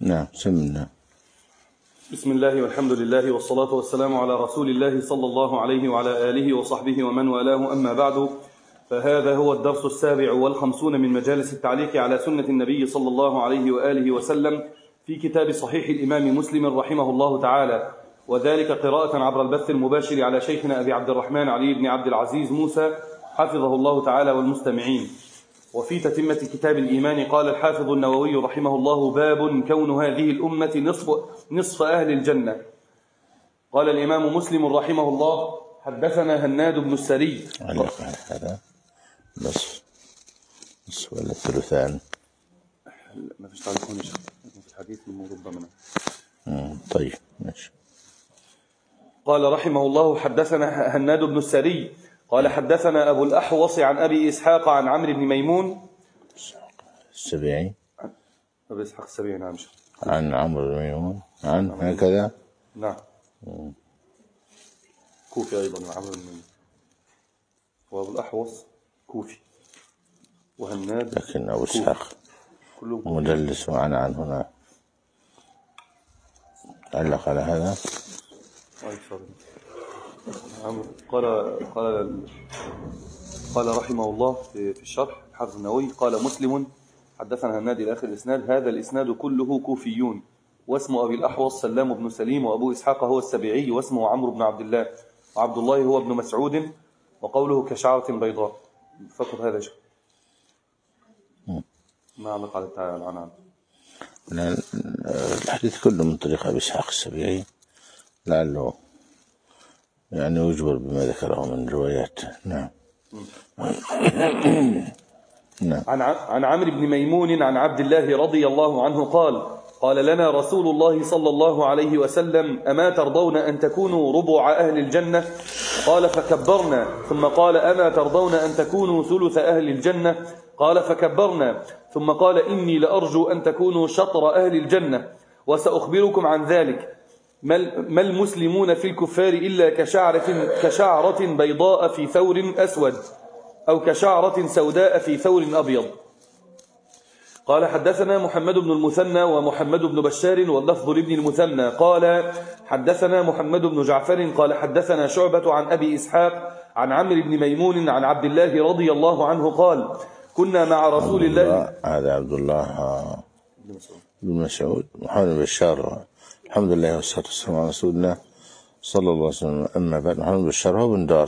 نعم. سمنا. بسم الله والحمد لله والصلاة والسلام على رسول الله صلى الله عليه وعلى آله وصحبه ومن والاه، أما بعد، فهذا هو الدرس 57 من مجالس التعليق على سنة النبي صلى الله عليه وآله وسلم في كتاب صحيح الإمام مسلم رحمه الله تعالى، وذلك قراءة عبر البث المباشر على شيخنا أبي عبد الرحمن علي بن عبد العزيز موسى حفظه الله تعالى والمستمعين. وفي تتمة كتاب الإيمان قال الحافظ النووي رحمه الله: باب كون هذه الأمة نصف أهل الجنة. قال الإمام مسلم رحمه الله: حدثنا هناد بن السري. هذا نصف ولا الثلثان؟ ما فيش تعليقون في الحديث من ربما. طيب ماشي. قال رحمه الله: حدثنا هناد بن السري قال حدثنا أبو الأحوص عن أبي إسحاق عن عمرو بن ميمون السبيعي. أبي إسحاق السبيعي، نعم. عن عمرو بن ميمون عن هكذا. نعم. كوفي أيضا عمرو بن ميمون، وأبو الأحوص كوفي، وهناد لكن أبو إسحاق مدلس وعن هنا علق على هذا. قال رحمه الله في الشرح حافظ النووي: قال مسلم حدثنا هناد إلى آخر الإسناد. هذا الإسناد كله كوفيون، واسم أبي الأحوص سلام بن سليم، وأبو إسحاق هو السبيعي، واسمه عمرو بن عبد الله، وعبد الله هو ابن مسعود، وقوله كشعرة بيضاء. فقط هذا شيء ما علق على العنان. الحديث كله من طريق أبي إسحاق السبيعي، لعله يعني يجبر بما ذكره من روايات. نعم. نعم. عن عمرو بن ميمون عن عبد الله رضي الله عنه قال لنا رسول الله صلى الله عليه وسلم: أما ترضون أن تكونوا ربع أهل الجنة؟ قال فكبرنا. ثم قال: أما ترضون أن تكونوا ثلث أهل الجنة؟ قال فكبرنا. ثم قال: إني لأرجو أن تكونوا شطر أهل الجنة، وسأخبركم عن ذلك. ما المسلمون في الكفار إلا كشعرة بيضاء في ثور أسود، أو كشعرة سوداء في ثور أبيض. قال حدثنا محمد بن المثنى ومحمد بن بشار واللفظ لابن المثنى قال حدثنا محمد بن جعفر قال حدثنا شعبة عن أبي إسحاق عن عمرو بن ميمون عن عبد الله رضي الله عنه قال: كنا مع رسول الله. هذا عبد الله بن مسعود. محمد بن بشار، الحمد لله والصلاة والسلام على رسول الله صلى الله عليه وسلم. أما بعد، محمد بن بشار هو بندار.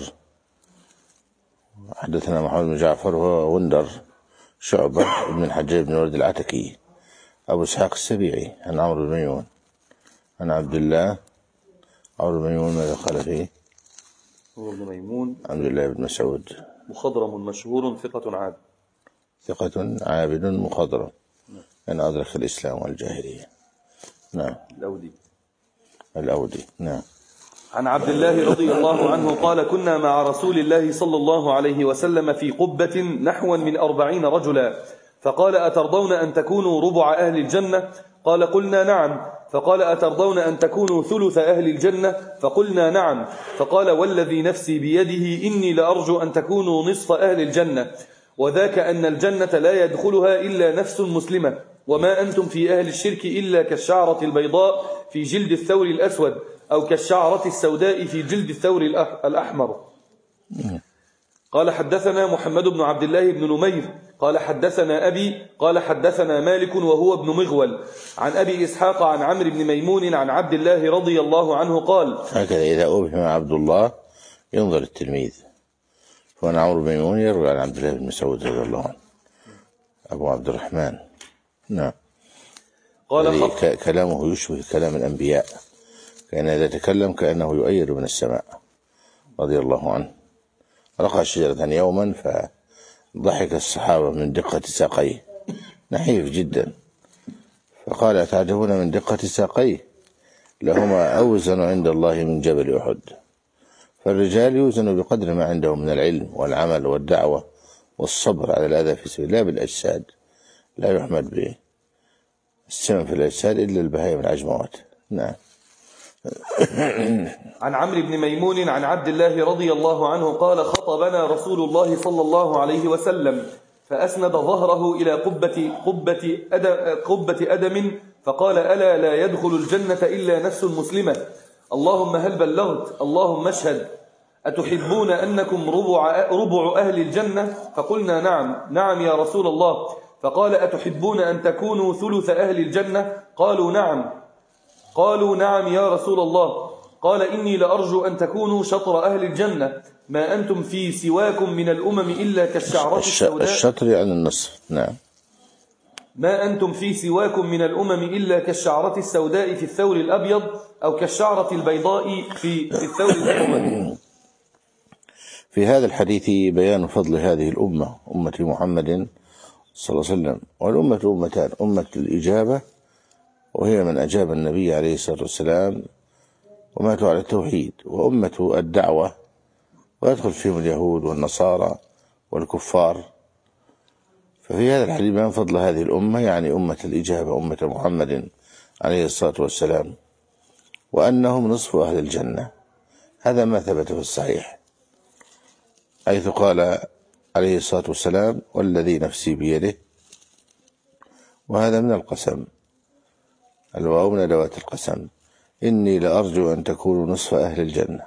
حدثنا محمد بن جعفر هو وندر، شعبة بن الحجاج بن ولد العتكي، أبو إسحاق السبيعي عن عمرو بن ميمون عن عبد الله. عمرو بن ميمون ماذا قال فيه؟ عمرو بن ميمون عبد الله بن مسعود، مخضرم مشهور، ثقة عابد مخضرم، أن أدرك الإسلام والجاهلية. نعم. الأودي. نعم. عن عبد الله رضي الله عنه قال: كنا مع رسول الله صلى الله عليه وسلم في قبة نحو من 40 رجلا، فقال: أترضون أن تكونوا ربع أهل الجنة؟ قال: قلنا نعم. فقال: أترضون أن تكونوا ثلث أهل الجنة؟ فقلنا نعم. فقال: والذي نفسي بيده إني لأرجو أن تكونوا نصف أهل الجنة، وذاك أن الجنة لا يدخلها إلا نفس مسلمة، وما أنتم في أهل الشرك إلا كالشعرة البيضاء في جلد الثور الأسود، أو كالشعرة السوداء في جلد الثور الأحمر. قال حدثنا محمد بن عبد الله بن نمير قال حدثنا أبي قال حدثنا مالك وهو ابن مغول عن أبي إسحاق عن عمرو بن ميمون عن عبد الله رضي الله عنه قال: هكذا إذا أبهم عبد الله ينظر التلميذ، فأنا عمرو بن ميمون يروي عن عبد الله بن مسعود رضي الله عنه أبو عبد الرحمن. نعم. قال كلامه يشبه كلام الأنبياء، كان إذا تكلم كأنه يؤيد من السماء رضي الله عنه. رقع شجرة يوما فضحك الصحابة من دقة ساقيه، نحيف جدا، فقال: أتعجبون من دقة ساقيه؟ لهما أوزن عند الله من جبل أحد. فالرجال يوزن بقدر ما عندهم من العلم والعمل والدعوة والصبر على الأذى في سبيل الله بالأجساد، لا يحمد به السمن في الأجساد إلا البهائم العجموات. نعم. عن عمرو بن ميمون عن عبد الله رضي الله عنه قال: خطبنا رسول الله صلى الله عليه وسلم فأسند ظهره إلى قبة أدم فقال: ألا لا يدخل الجنة إلا نفس مسلمة. اللهم هل بلغت؟ اللهم اشهد. أتحبون أنكم ربع أهل الجنة؟ فقلنا: نعم. نعم يا رسول الله. فقال: أتحبون أن تكونوا ثلث أهل الجنة؟ قالوا: نعم. قالوا: نعم يا رسول الله. قال: إني لأرجو أن تكونوا شطر أهل الجنة، ما أنتم في سواكم من الأمم إلا كالشعرة السوداء. الشطر يعني النصف. نعم. ما أنتم في سواكم من الأمم إلا كالشعرة السوداء في الثور الأبيض، أو كالشعرة البيضاء في الثور الأسود. في هذا الحديث بيان فضل هذه الأمة، أمة محمد صلى الله عليه وسلم. والأمة أمتان: أمة الإجابة، وهي من أجاب النبي عليه الصلاة والسلام وماتوا على التوحيد، وأمة الدعوة، ويدخل فيهم اليهود والنصارى والكفار. ففي هذا الحديث بيان فضل هذه الأمة، يعني أمة الإجابة، أمة محمد عليه الصلاة والسلام، وأنهم نصف أهل الجنة. هذا ما ثبت في الصحيح، حيث قال عليه الصلاة والسلام: والذي نفسي بيده. وهذا من القسم، الواو من أدوات القسم: إني لأرجو أن تكونوا نصف أهل الجنة.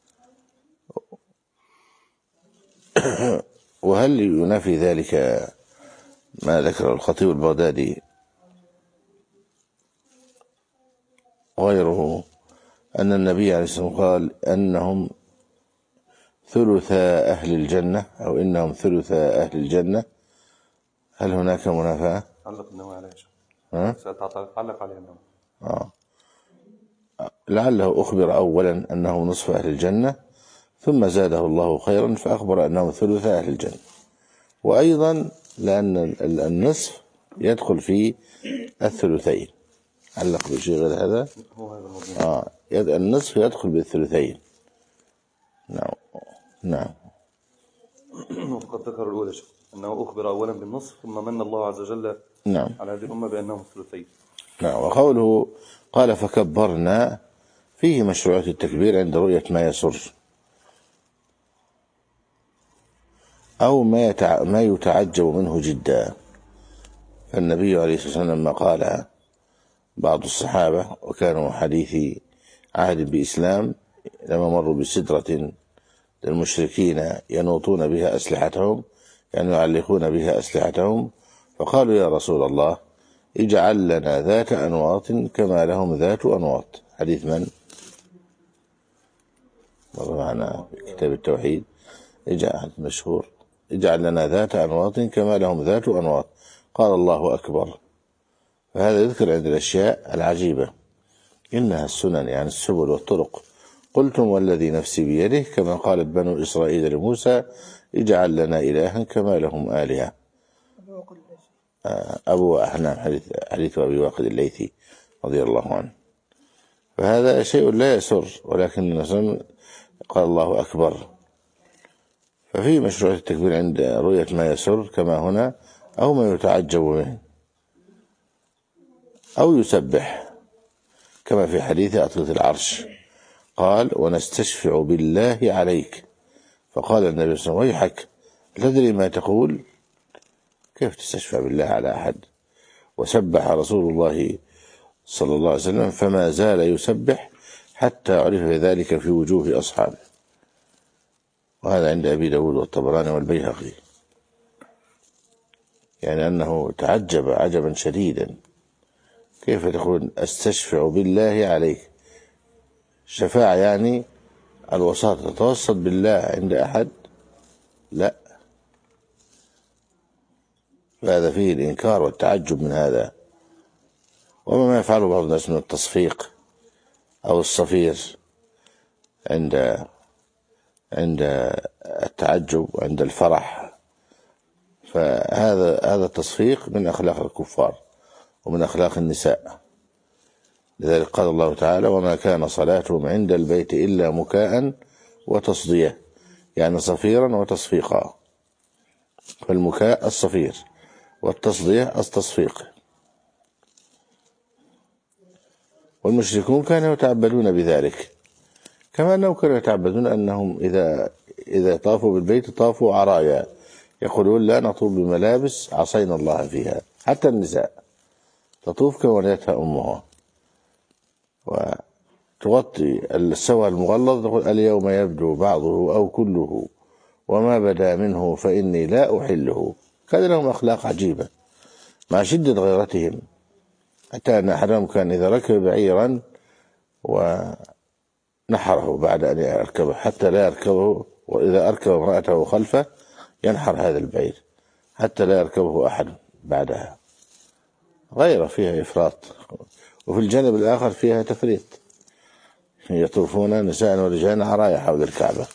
وهل ينافي ذلك ما ذكر الخطيب البغدادي غيره، أن النبي عليه الصلاة والسلام قال أنهم ثلث أهل الجنة، أو إنهم ثلث أهل الجنة؟ هل هناك منافاة؟ علق النووي عليه. علق عليه النووي. لعله أخبر أولا أنه نصف أهل الجنة، ثم زاده الله خيرا فأخبر أنه ثلث أهل الجنة. وأيضا لأن النصف يدخل في الثلثين. علق بشيء غير هذا؟ النصف يدخل بالثلثين. نعم. نعم. وقد ذكر الأولى أنه أخبر أولا بالنصف، ثم من الله عز وجل نعم على هذه الأمة بأنهم الثلثين. نعم. وقوله قال: فكبرنا، فيه مشروعية التكبير عند رؤية ما يسر أو ما يتعجب منه جدا. فالنبي عليه الصلاة والسلام لما قال بعض الصحابة وكانوا حديث عهد بإسلام، لما مروا بسدرة للمشركين ينوطون بها أسلحتهم، يعني يعلقون بها أسلحتهم، فقالوا: يا رسول الله، اجعل لنا ذات أنواط كما لهم ذات أنواط. حديث من؟ مر معنا في كتاب التوحيد، مشهور: اجعل لنا ذات أنواط كما لهم ذات أنواط. قال: الله أكبر. فهذا يذكر عند الأشياء العجيبة، إنها السنن، يعني السبل والطرق. قلتم والذي نفسي بيده، كما قالت بنو إسرائيل لموسى: اجعل لنا إلها كما لهم آلهة. حديث أبي واقد الليثي رضي الله عنه. فهذا شيء لا يسر، ولكن النبي قال: الله أكبر. ففي مشروعية التكبير عند رؤية ما يسر كما هنا، أو ما يتعجب منه، أو يسبح كما في حديث أطلة العرش، قال: ونستشفع بالله عليك. فقال النبي صلى الله عليه وسلم: ويحك، تدري ما تقول؟ كيف تستشفع بالله على أحد؟ وسبح رسول الله صلى الله عليه وسلم، فما زال يسبح حتى عرف ذلك في وجوه أصحابه. وهذا عند أبي داود والطبراني والبيهقي، يعني أنه تعجب عجبا شديدا: كيف تقول أستشفع بالله عليك؟ الشفاعة يعني الوساطة، تتوسط بالله عند أحد؟ لا. فهذا فيه الإنكار والتعجب من هذا. وما يفعله بعض الناس من التصفيق أو الصفير عند التعجب وعند الفرح، فهذا التصفيق من أخلاق الكفار ومن أخلاق النساء. لذلك قال الله تعالى: وما كان صلاتهم عند البيت إلا مكاء وتصدية، يعني صفيرا وتصفيقا. فالمكاء الصفير، والتصدية التصفيق. والمشركون كانوا يتعبدون بذلك، كما أنهم كانوا يتعبدون أنهم إذا طافوا بالبيت طافوا عرايا، يقولون: لا نطوف بملابس عصينا الله فيها. حتى النساء تطوف كما ولدتها أمها، وتغطي السوى المغلظ تقول اليوم يبدو بعضه أو كله وما بدا منه فإني لا أحله. كان لهم أخلاق عجيبة مع شدة غيرتهم، حتى أن أحدهم كان إذا ركب بعيرا ونحره بعد أن يركبه حتى لا يركبه، وإذا أركب امرأته خلفه ينحر هذا البعير حتى لا يركبه أحد بعدها. غير فيها إفراط. وفي الجانب الآخر فيها تفريط، يطوفون نساء ورجال عرايا حول الكعبة.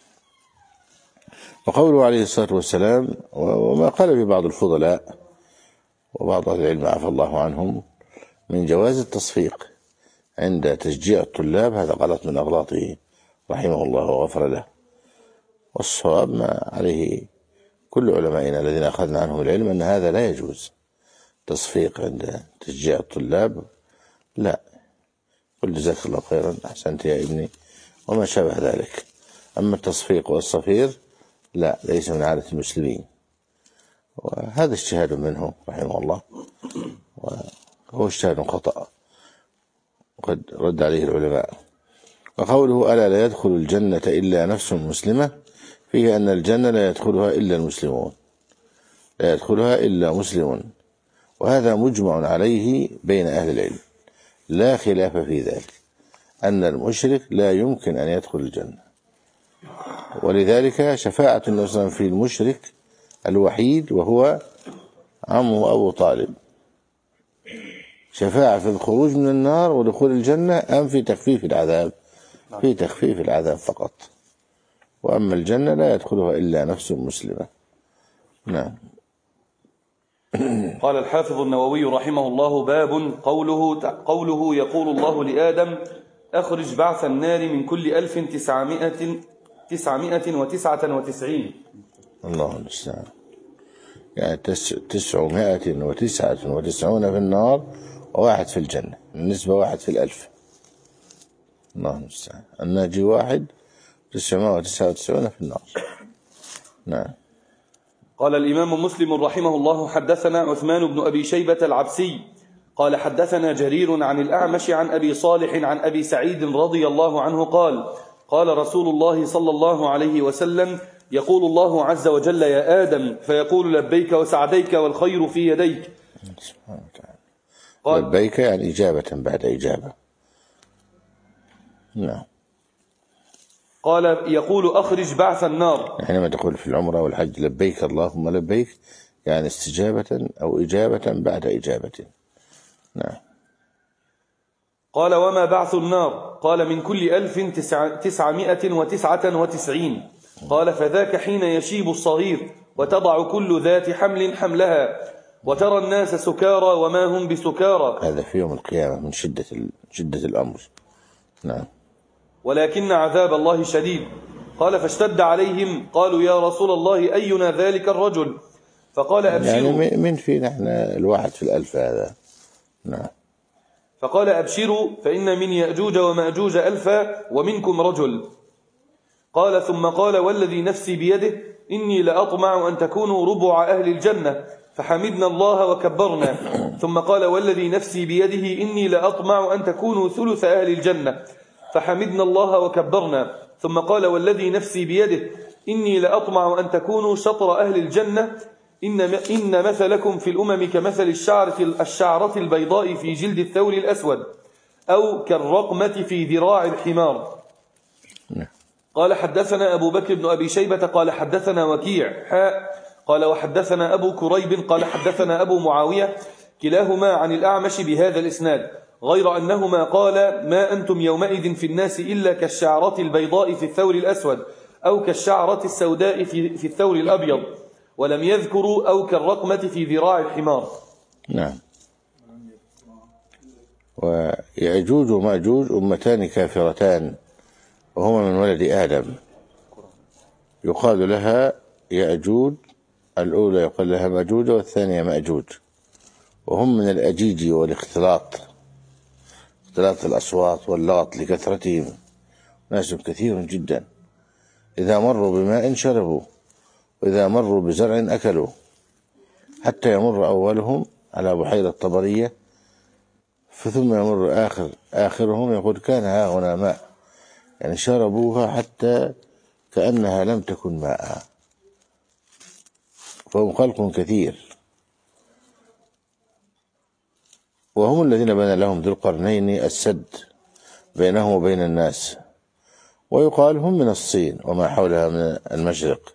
وقوله عليه الصلاة والسلام، وما قال في بعض الفضلاء وبعض أهل العلم عفى الله عنهم، من جواز التصفيق عند تشجيع الطلاب، هذا غلط من أغلاطه رحمه الله وغفر له. والصواب ما عليه كل علمائنا الذين أخذنا عنهم العلم أن هذا لا يجوز. تصفيق عند تشجيع الطلاب لا، قل جزاك الله خيرا أحسنت يا ابني وما شابه ذلك. أما التصفيق والصفير لا، ليس من عادة المسلمين، وهذا اجتهاد منه رحمه الله، وهو اجتهاد خطأ وقد رد عليه العلماء. وقوله ألا لا يدخل الجنة إلا نفس مسلمة، فيه أن الجنة لا يدخلها إلا المسلمون، لا يدخلها إلا مسلمون، وهذا مجمع عليه بين أهل العلم لا خلاف في ذلك، أن المشرك لا يمكن أن يدخل الجنة. ولذلك شفاعة النبي صلى الله عليه وسلم في المشرك الوحيد وهو عمه أبو طالب شفاعة في الخروج من النار ودخول الجنة، أم في تخفيف العذاب؟ في تخفيف العذاب فقط. وأما الجنة لا يدخلها إلا نفس مسلمة. نعم. قال الحافظ النووي رحمه الله: باب قوله يقول الله لآدم: أخرج بعث النار من كل 1999. الله المستعان. يعني 999 في النار وواحد في الجنة، النسبة 1 في 1000. الله المستعان. الناجي 1 999 في النار. نعم. قال الإمام مسلم رحمه الله: حدثنا عثمان بن أبي شيبة العبسي قال حدثنا جرير عن الأعمش عن أبي صالح عن أبي سعيد رضي الله عنه قال: قال رسول الله صلى الله عليه وسلم: يقول الله عز وجل: يا آدم، فيقول: لبيك وسعديك والخير في يديك. سبحانه وتعالى. لبيك يعني إجابة بعد إجابة. نعم. قال: يقول: أخرج بعث النار. حينما تقول في العمرة والحج لبيك اللهم لبيك، يعني استجابة أو إجابة بعد إجابة. نعم. قال: وما بعث النار؟ قال: من كل 1999. قال: فذاك حين يشيب الصغير وتضع كل ذات حمل حملها وترى الناس سكارى وما هم بسكارى. هذا في يوم القيامة من شدة الأمر. نعم. ولكن عذاب الله شديد. قال: فاشتد عليهم قالوا: يا رسول الله، أينا ذلك الرجل؟ فقال: أبشروا. يعني من فينا احنا 1 في 1000 هذا. نعم. فقال: أبشروا فإن من يأجوج ومأجوج 1000 ومنكم رجل. قال: ثم قال: والذي نفسي بيده إني لأطمع أن تكونوا ربع أهل الجنة. فحمدنا الله وكبرنا. ثم قال: والذي نفسي بيده إني لأطمع أن تكونوا ثلث أهل الجنة. فحمدنا الله وكبرنا. ثم قال: والذي نفسي بيده إني لأطمع أن تكونوا شطر أهل الجنة. إن مثلكم في الأمم كمثل الشعرة البيضاء في جلد الثور الأسود، أو كالرقمة في ذراع الحمار. قال: حدثنا أبو بكر بن أبي شيبة قال حدثنا وكيع قال: وحدثنا أبو كريب قال حدثنا أبو معاوية كلاهما عن الأعمش بهذا الإسناد، غير أنهما قال: ما أنتم يومئذ في الناس إلا كالشعرة البيضاء في الثور الأسود، أو كالشعرة السوداء في الثور الأبيض، ولم يذكروا أو كالرقمة في ذراع الحمار. نعم. ويأجوج ومأجوج أمتان كافرتان، وهما من ولد آدم، يقال لها يأجوج، الأولى يقال لها مأجوج والثانية مأجوج، وهم من الأجيج والاختلاط، اختلاط الأصوات واللغط لكثرتهم، ناس كثير جدا، إذا مروا بماء شربوا، وإذا مروا بزرع أكلوا، حتى يمر أولهم على بحيرة طبرية ثم يمر آخرهم يقول كان ها هنا ماء، يعني شربوها حتى كأنها لم تكن ماء، فهم خلق كثير. وهم الذين بنى لهم ذو القرنين السد بينهم وبين الناس، ويقال هم من الصين وما حولها من المشرق،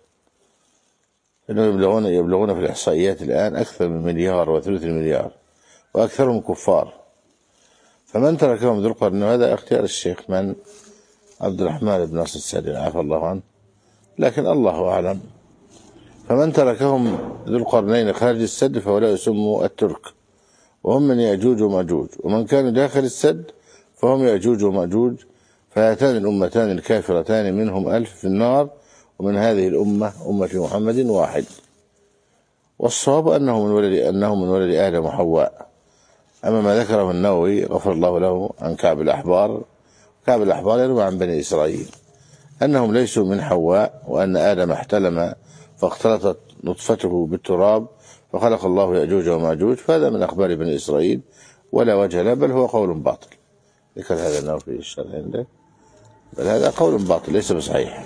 إنهم يبلغون في الإحصائيات الآن أكثر من 1.3 مليار، وأكثرهم كفار. فمن تركهم ذو القرنين، وهذا اختيار الشيخ من عبد الرحمن بن ناصر السعدي عفى الله عنه، لكن الله أعلم. فمن تركهم ذو القرنين خارج السد فهؤلاء يسموا الترك، وهم من يأجوج ومأجوج، ومن كانوا داخل السد فهم يأجوج ومأجوج. فهاتان الأمتان الكافرتان منهم 1000 في النار، ومن هذه الأمة أمة محمد 1. والصواب أنه من ولد آدم وحواء. أما ما ذكره النووي غفر الله له عن كعب الأحبار يروى عن بني إسرائيل أنهم ليسوا من حواء، وأن آدم احتلم فاختلطت نطفته بالتراب فخلق الله يأجوج ومأجوج، فهذا من أخبار بني إسرائيل ولا وجه له، بل هو قول باطل. ذكر هذا النووي في الشرح عنده، بل هذا قول باطل ليس بصحيح.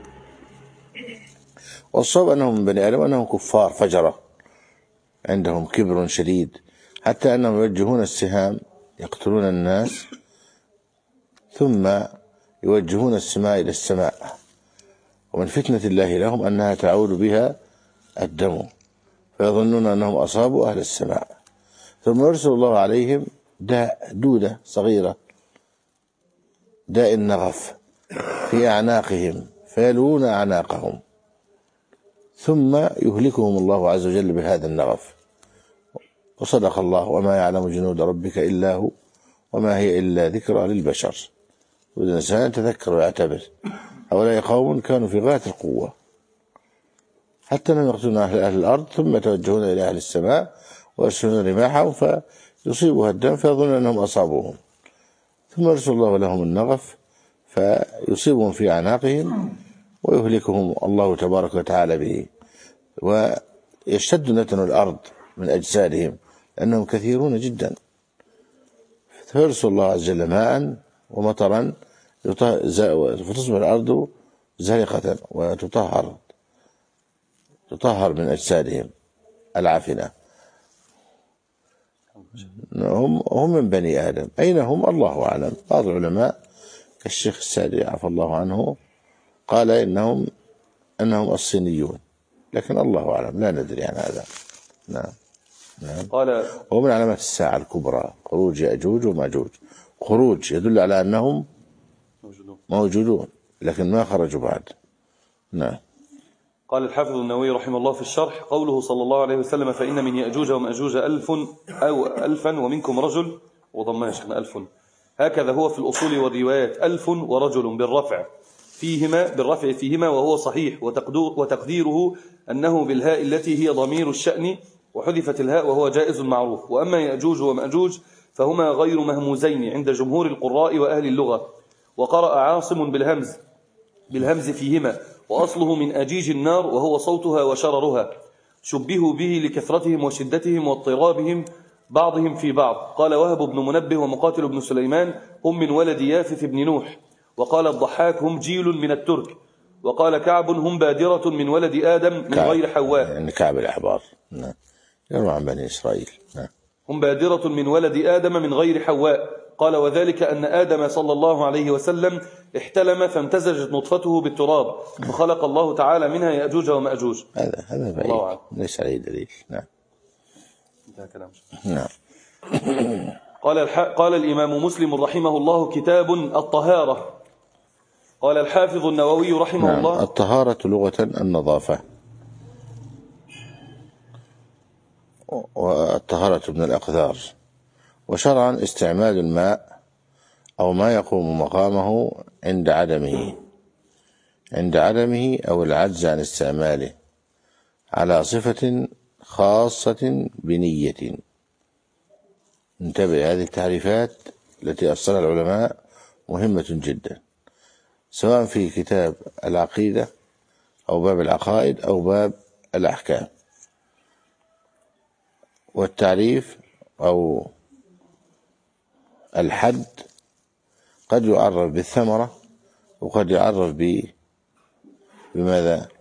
والصواب أنهم من بني آدم وأنهم كفار فجرة، عندهم كبر شديد، حتى أنهم يوجهون السهام يقتلون الناس ثم يوجهون السماء إلى السماء، ومن فتنة الله لهم أنها تعود بها الدم، فيظنون أنهم أصابوا أهل السماء، ثم يرسل الله عليهم دودة صغيرة داء النغف في أعناقهم فيلوون أعناقهم، ثم يهلكهم الله عز وجل بهذا النغف. وصدق الله وما يعلم جنود ربك إلا هو وما هي إلا ذكرى للبشر. والإنسان يتذكر ويعتبر هؤلاء قوم كانوا في غاية القوة، حتى أنهم يقتلون أهل الأرض ثم يتوجهون إلى أهل السماء ويرسلون رماحهم فيصيبها الدم فيظنون أنهم أصابوهم، ثم يرسل الله لهم النغف فيصيبهم في أعناقهم ويهلكهم الله تبارك وتعالى به، ويشتد نتن الأرض من أجسادهم لأنهم كثيرون جدا، فيرسل الله عز وجل ماء ومطرا فتصبح الأرض زرقة وتطهر من أجسادهم العافنة. هم من بني آدم، أين هم الله أعلم. بعض العلماء كالشيخ السعدي عفى الله عنه قال إنهم الصينيون، لكن الله أعلم لا ندري عن هذا. نعم. قال ومن علامات الساعة الكبرى خروج يأجوج ومأجوج. خروج يدل على أنهم موجودون لكن ما خرجوا بعد. نعم. قال الحافظ النووي رحمه الله في الشرح: قوله صلى الله عليه وسلم فإن من يأجوج ومأجوج 1000 أو 1000 ومنكم رجل، وضمنا شيخنا 1000، هكذا هو في الأصول والروايات 1000 ورجل بالرفع فيهما، وهو صحيح، وتقديره أنه بالهاء التي هي ضمير الشأن وحذفت الهاء، وهو جائز معروف. وأما يأجوج ومأجوج فهما غير مهموزين عند جمهور القراء وأهل اللغة، وقرأ عاصم بالهمز فيهما، وأصله من أجيج النار وهو صوتها وشررها، شبهوا به لكثرتهم وشدتهم واضطرابهم بعضهم في بعض. قال وهب بن منبه ومقاتل بن سليمان هم من ولد يافث بن نوح، وقال الضحاك هم جيل من الترك، وقال كعب هم بادرة من ولد آدم من غير حواء، يعني كعب الأحبار يروى عن بني إسرائيل. هم بادرة من ولد آدم من غير حواء. قال وذلك أن آدم صلى الله عليه وسلم احتلم فامتزجت نطفته بالتراب، فخلق الله تعالى منها يأجوج ومأجوج. هذا بعيد ليس عليه دليل. نعم. نعم. قال الإمام مسلم رحمه الله: كتاب الطهارة. قال الحافظ النووي رحمه الله: الطهارة لغة النظافة، والطهارة من الأقذار، وشرعا استعمال الماء أو ما يقوم مقامه عند عدمه أو العجز عن استعماله على صفة خاصة بنية. انتبه، هذه التعريفات التي أصلها العلماء مهمة جدا، سواء في كتاب العقيدة أو باب العقائد أو باب الأحكام. والتعريف أو الحد قد يعرف بالثمرة وقد يعرف بماذا؟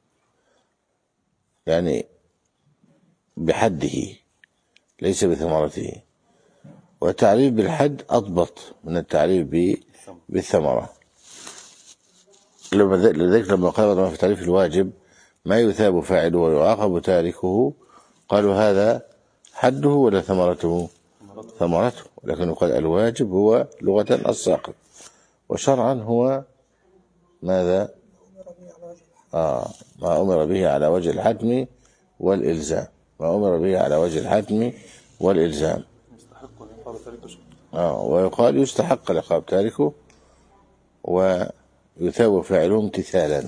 يعني بحده ليس بثمرته، والتعريف بالحد أضبط من التعريف بالثمرة. لذلك لما قال في تعريف الواجب ما يثاب فاعله ويعاقب تاركه، قالوا هذا حده ولا ثمرته؟ ثمرته. ولكن يقال الواجب هو لغة الساقط، وشرعا هو ماذا؟ ما أمر به على وجه الحتم والإلزام، ما أمر به على وجه الحتم والإلزام. ويقال يستحق العقاب تاركه ويثاب فاعله امتثالا.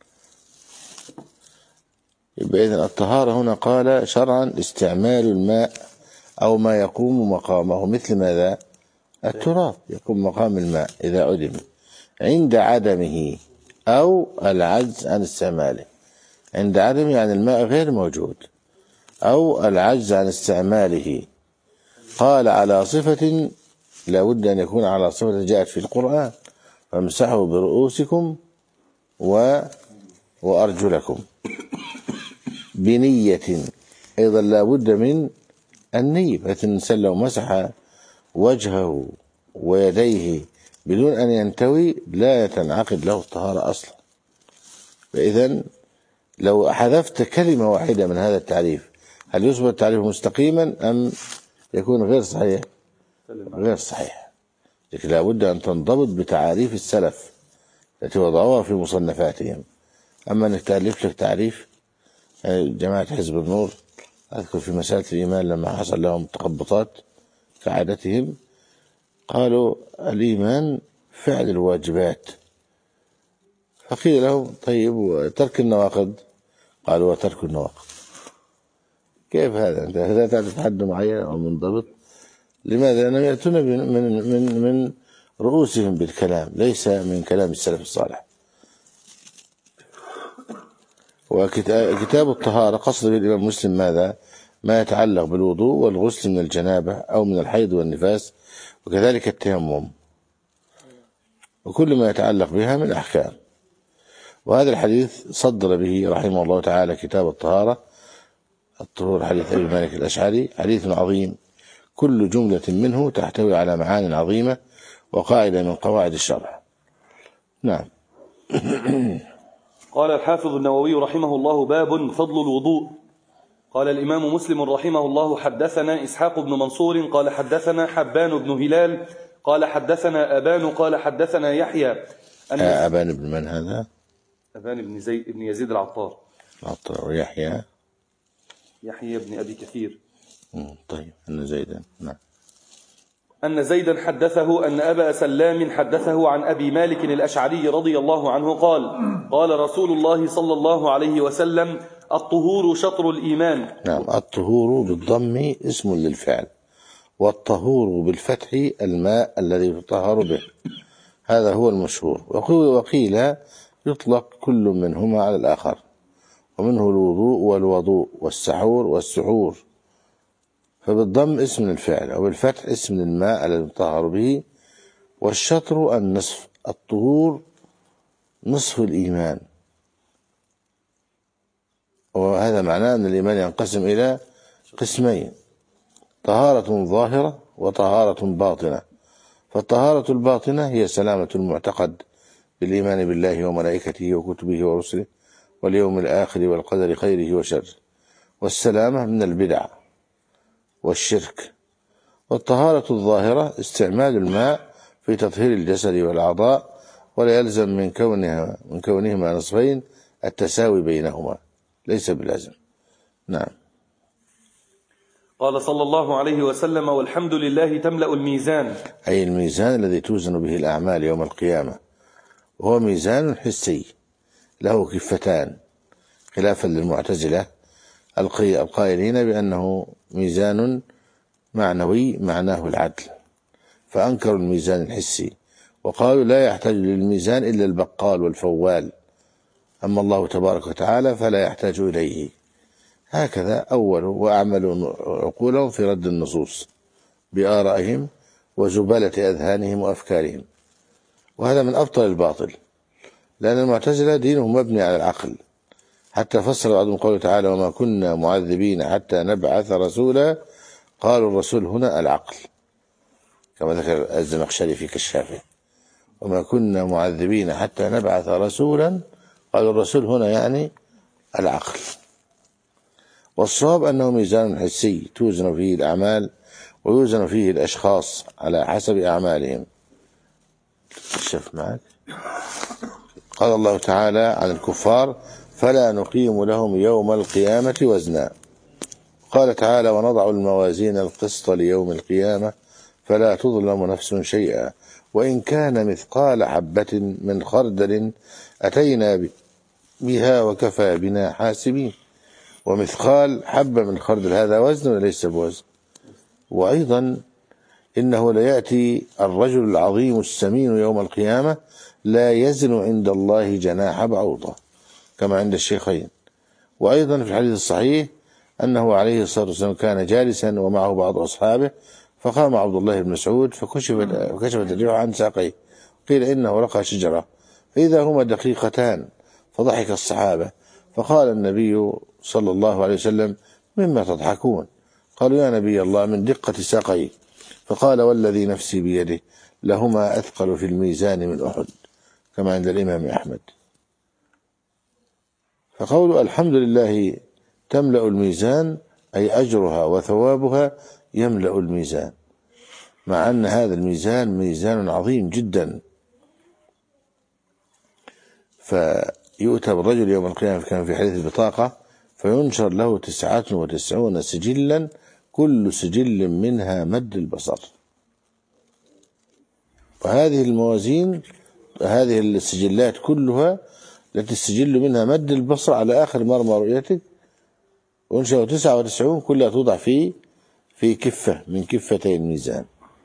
يبقى إذن الطهارة هنا قال شرعا استعمال الماء أو ما يقوم مقامه، مثل ماذا؟ التراب يقوم مقام الماء إذا عدم عند عدمه أو العجز عن استعماله. عند عدمه يعني الماء غير موجود، أو العجز عن استعماله. قال على صفة لا بد أن يكون على صفة جاءت في القرآن، فامسحوا برؤوسكم وأرجلكم. بنية أيضا لا بد من النية، بحيث الإنسان لو مسح وجهه ويديه بدون أن ينتوي لا يتنعقد له الطهارة أصلا. فإذن لو حذفت كلمة واحدة من هذا التعريف هل يصبح التعريف مستقيما أم يكون غير صحيح؟ غير صحيح. لكن لا بد أن تنضبط بتعاريف السلف التي وضعوها في مصنفاتهم. أما أنك تألف لك تعريف، جماعة حزب النور أذكر في مسألة الإيمان لما حصل لهم تخبطات كعادتهم قالوا الإيمان فعل الواجبات، فقيل لهم طيب وترك النواقض؟ قالوا وترك النواقض. كيف هذا؟ أنت لا تعرف حد معين أو منضبط. لماذا؟ لأنهم يأتون من رؤوسهم بالكلام ليس من كلام السلف الصالح. وكتاب الطهارة قصد الإمام مسلم ماذا؟ ما يتعلق بالوضوء والغسل من الجنابة أو من الحيض والنفاس، وكذلك التيمم وكل ما يتعلق بها من أحكام. وهذا الحديث صدر به رحمه الله تعالى كتاب الطهارة الطهور، حديث أبي مالك الأشعري، حديث عظيم كل جملة منه تحتوي على معان عظيمة وقاعدة من قواعد الشرع. نعم. قال الحافظ النووي رحمه الله: باب فضل الوضوء. قال الإمام مسلم رحمه الله: حدثنا إسحاق بن منصور قال حدثنا حبان بن هلال قال حدثنا أبان قال حدثنا يحيى أبان بن من هذا؟ أبان بن يزيد العطار. ويحيى بن أبي كثير. طيب. أن زيدا. نعم. أن زيدا حدثه أن أبا سلام حدثه عن أبي مالك الأشعري رضي الله عنه قال: قال رسول الله صلى الله عليه وسلم: الطهور شطر الإيمان. نعم. الطهور بالضم اسم للفعل، والطهور بالفتح الماء الذي يطهر به، هذا هو المشهور. وقيل يطلق كل منهما على الآخر، ومنه الوضوء والوضوء والسحور والسحور. فبالضم اسم الفعل وبالفتح اسم الماء الذي يطهر به. والشطر النصف، الطهور نصف الإيمان، وهذا معناه أن الإيمان ينقسم إلى قسمين: طهارة ظاهرة وطهارة باطنة. فالطهارة الباطنة هي سلامة المعتقد بالإيمان بالله وملائكته وكتبه ورسله واليوم الآخر والقدر خيره وشره، والسلامة من البدع والشرك. والطهارة الظاهرة استعمال الماء في تطهير الجسد والأعضاء، ولا يلزم من كونهما نصفين التساوي بينهما، ليس بلازم. نعم. قال صلى الله عليه وسلم: والحمد لله تملأ الميزان، أي الميزان الذي توزن به الأعمال يوم القيامة، وهو ميزان حسي له كفتان، خلافا للمعتزلة القائلين بأنه ميزان معنوي معناه العدل، فأنكروا الميزان الحسي وقالوا لا يحتاج للميزان إلا البقال والفوال، أما الله تبارك وتعالى فلا يحتاج إليه. هكذا أولوا وأعملوا عقولهم في رد النصوص بآرائهم وزبالة أذهانهم وأفكارهم. وهذا من أبطل الباطل، لأن المعتزلة دينهم مبني على العقل، حتى فسر بعضهم قوله تعالى: وما كنا معذبين حتى نبعث رسولا. قالوا الرسول هنا العقل، كما ذكر الزمخشري في كشافه: وما كنا معذبين حتى نبعث رسولا. قالوا الرسول هنا يعني العقل. والصواب أنه ميزان حسي توزن فيه الأعمال ويوزن فيه الأشخاص على حسب أعمالهم. شف معك. قال الله تعالى عن الكفار: فلا نقيم لهم يوم القيامة وزنا. قال تعالى: ونضع الموازين القسط ليوم القيامة فلا تظلم نفس شيئا وإن كان مثقال حبة من خردل أتينا بها وكفى بنا حاسبين. ومثقال حبة من خردل هذا وزن وليس بوزن. وأيضا إنه ليأتي الرجل العظيم السمين يوم القيامة لا يزن عند الله جناح بعوضة، كما عند الشيخين. وأيضا في الحديث الصحيح أنه عليه الصلاة والسلام كان جالسا ومعه بعض أصحابه، فقام عبد الله بن مسعود فكشفت الريح عن ساقيه، قيل إنه رقى شجرة، فإذا هما دقيقتان، فضحك الصحابة، فقال النبي صلى الله عليه وسلم: مما تضحكون؟ قالوا: يا نبي الله من دقة ساقيه. فقال: والذي نفسي بيده لهما أثقل في الميزان من أحد، كما عند الإمام أحمد. فقول الحمد لله تملأ الميزان أي أجرها وثوابها يملأ الميزان، مع أن هذا الميزان ميزان عظيم جدا. فيؤتى بالرجل يوم القيامة كما في حديث البطاقة فينشر له 99 سجلا كل سجل منها مد البصر. وهذه الموازين، هذه السجلات كلها التي السجل منها مد البصر على آخر مرمى رؤيتك، وانشأ 99 كلها توضع في كفة من كفتي الميزان،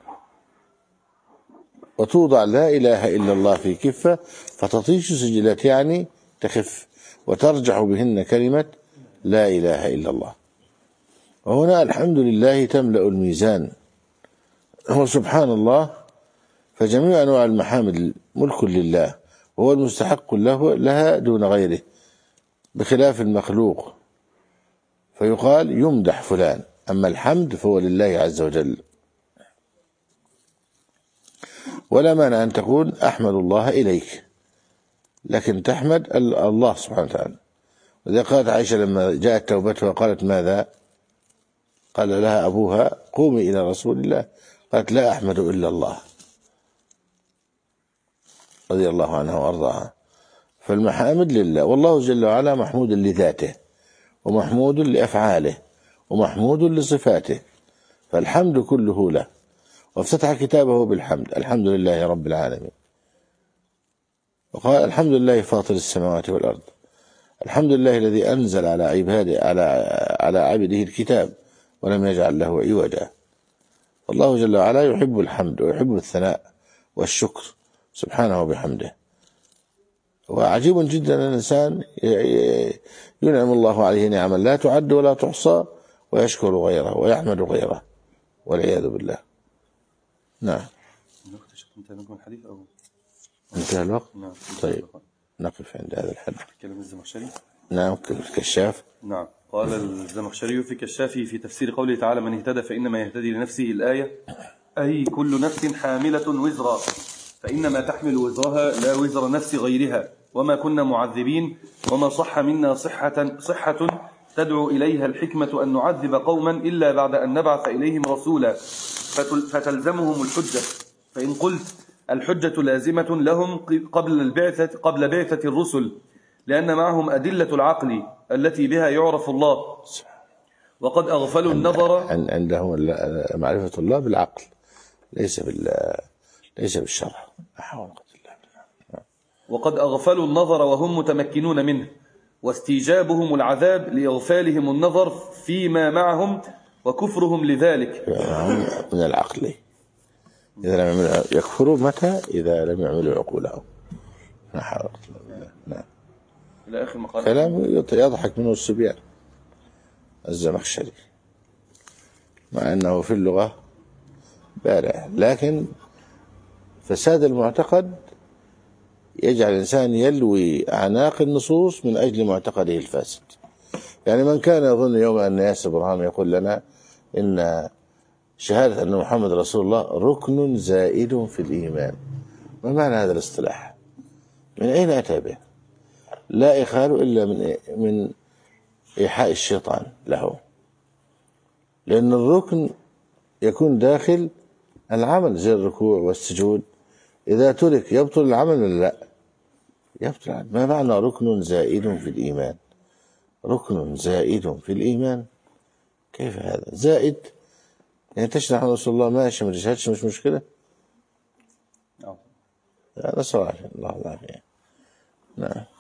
وتوضع لا إله إلا الله في كفة فتطيش سجلات، يعني تخف، وترجع بهن كلمة لا إله إلا الله. وهنا الحمد لله تملأ الميزان. وسبحان الله، فجميع أنواع المحامد ملك لله، وهو المستحق لها دون غيره، بخلاف المخلوق فيقال يمدح فلان، أما الحمد فهو لله عز وجل. ولا مانع أن تقول أحمد الله إليك، لكن تحمد الله سبحانه وتعالى. وإذا قالت عائشة لما جاءت توبتها قالت: ماذا؟ قال لها أبوها: قومي إلى رسول الله. قالت: لا أحمد إلا الله، رضي الله عنها وأرضاها. فالمحامد لله، والله جل وعلا محمود لذاته ومحمود لأفعاله ومحمود لصفاته، فالحمد كله له. وافتتح كتابه بالحمد: الحمد لله رب العالمين. وقال: الحمد لله فاطر السماوات والأرض، الحمد لله الذي أنزل على عبده الكتاب ولم يجعل له عوجا. الله جل وعلا يحب الحمد ويحب الثناء والشكر سبحانه وبحمده. وعجيب جدا أن الإنسان ينعم الله عليه نعما لا تعد ولا تحصى ويشكر غيره ويحمد غيره، والعياذ بالله. نعم. انتهى الوقت. نعم. طيب نقف عند هذا الحد. كلام الزمخشري. نعم. الكشاف. نعم. قال الزمخشري في كشافه في تفسير قوله تعالى: من اهتدى فإنما يهتدي لنفسه، الآية: أي كل نفس حاملة وزرا، فإنما تحمل وزرها لا وزر نفس غيرها، وما كنا معذبين، وما صح منا صحة تدعو إليها الحكمة أن نعذب قوما إلا بعد أن نبعث إليهم رسولا فتلزمهم الحجة. فإن قلت الحجة لازمة لهم قبل بعثة الرسل، لأن معهم أدلة العقل التي بها يعرف الله، وقد أغفلوا النظر. عندهم معرفة الله بالعقل، ليس بالشرع. وقد أغفلوا النظر وهم متمكنون منه، واستيجابهم العذاب لإغفالهم النظر فيما معهم وكفرهم لذلك من العقل. إذا لم يعملوا يكفروا متى؟ إذا لم يعملوا عقولهم. نعم. إلى آخر مقال. كلام يضحك منه الصبيان الزمخشري، مع أنه في اللغة بارع. لكن فساد المعتقد يجعل الإنسان يلوي أعناق النصوص من أجل معتقده الفاسد. يعني من كان يظن يوم أن ياسر برهام يقول لنا إن شهادة أن محمد رسول الله ركن زائد في الإيمان، ما معنى هذا الاصطلاح؟ من أين أتى به؟ لا إخال إلا من إيحاء الشيطان له، لأن الركن يكون داخل العمل زي الركوع والسجود، إذا ترك يبطل العمل ولا لا؟ يبطل العمل. ما معنى ركن زائد في الإيمان؟ ركن زائد في الإيمان، كيف هذا؟ زائد يعني تشرح عن رسول الله ماشي، ما تشهدش مش مشكلة. هذا صراحة الله العافية. نعم.